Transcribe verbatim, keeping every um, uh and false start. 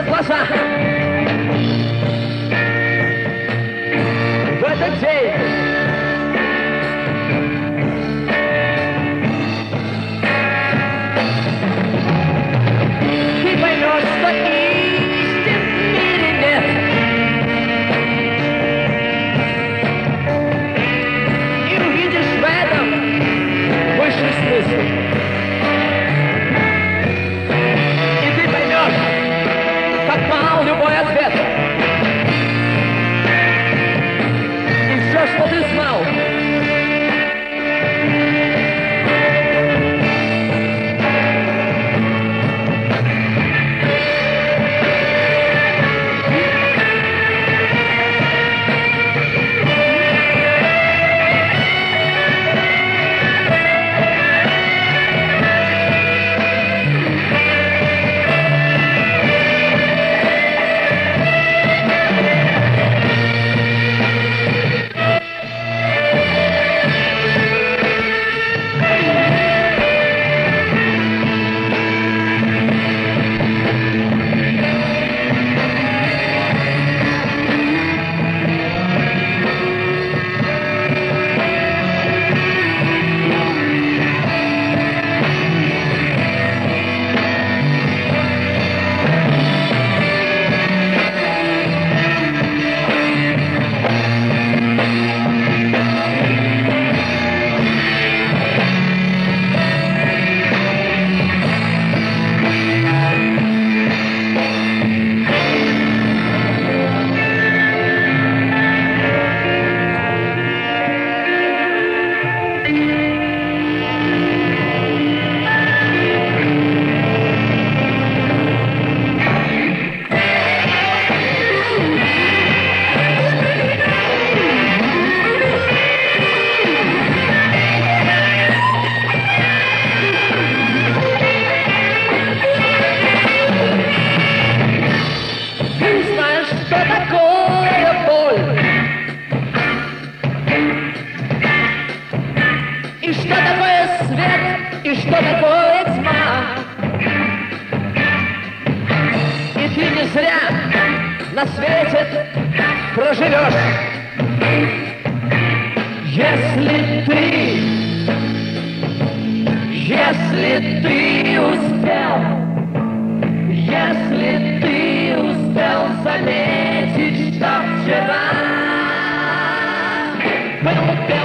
закрыл глаза. В этот день ты поймешь, что истин в мире нет. И увидишь в этом высший смысл. И ты поймешь, как мал любой ответ. И все, что ты знал, ты знаешь, что такое боль. И что такое свет, и что такое тьма. И ты не зря на свете проживешь. Если ты, если ты успел, если ты успел заметить, что вчера был